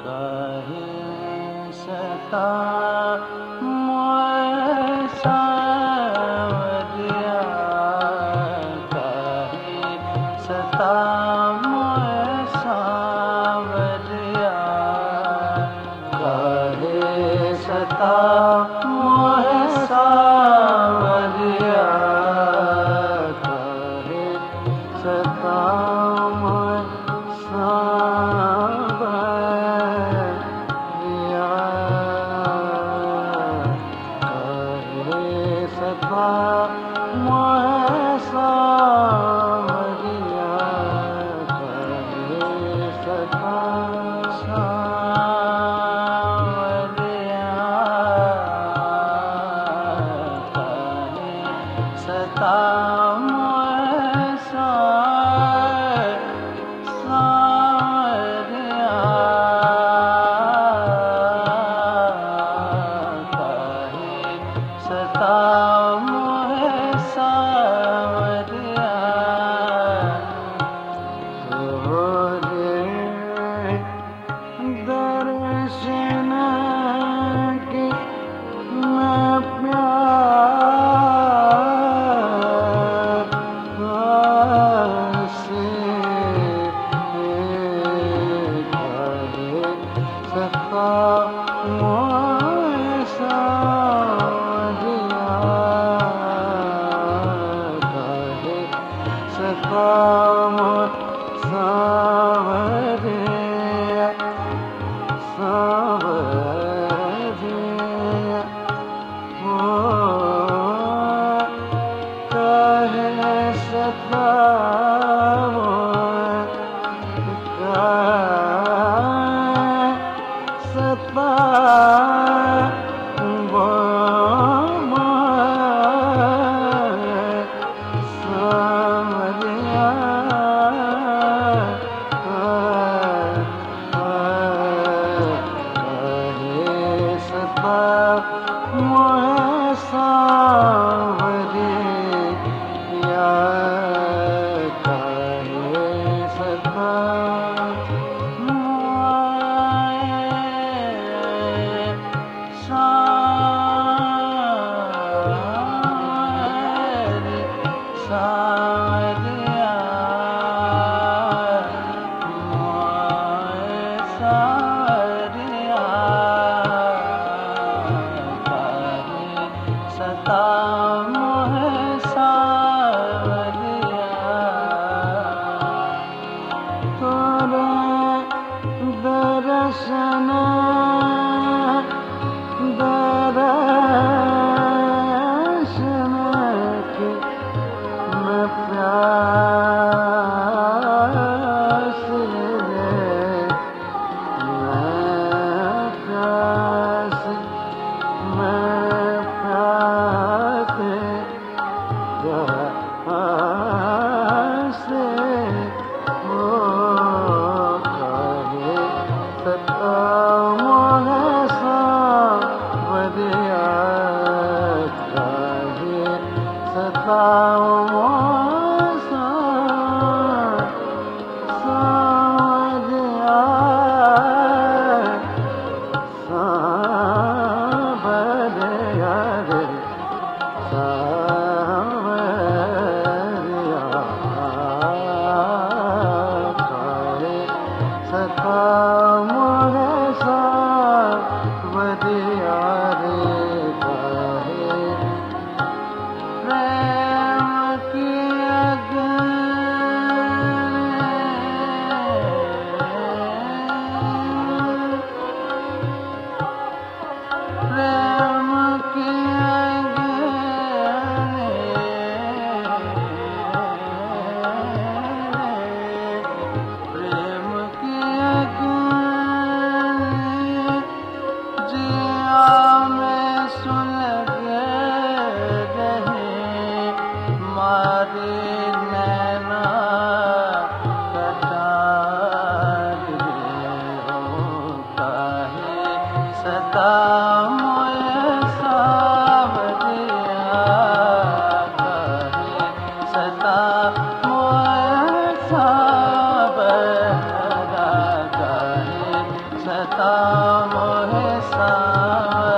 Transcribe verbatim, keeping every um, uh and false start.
कहे सता मोए सावरिया, कहे सता मोए सावरिया, कहे सता मोए सावरिया, कहे सता मोए सावरिया, कहे सता मोए सावरिया, कहे सता सावरिया, कहे सता मोए सावरिया, कहे सता मोए सावरिया, तोरे दर्शन के मैं प्यास से कहे सता मोए सावरिया, कहे सता मोए सावरिया, सावरिया, ओ कहे सता मोए, कहे सता मोए सावरिया, कहे सता मोए सावरिया, कहे सता मोए सावरिया, मोए सावरिया, कहे सता मोए सावरिया, तोरे दर्शन दर्शन के मैं प्यास रे, मैं प्यास, मैं प्यास प्यास ओ कहे सता मोए सावरिया, कहे सता मोए सावरिया, सावरिया रे, सावरिया, कहे सता मोए सावरिया रे, कहे प्रेम की अग्नि, प्रेम की अग्नि, प्रेम की अग्नि जिया में सुलगे रहे, मारे नैना कटार रे, ओ कहे सता मोए सावरिया, कहे सता मोए सावरिया, कहे सता मोहे सावरिया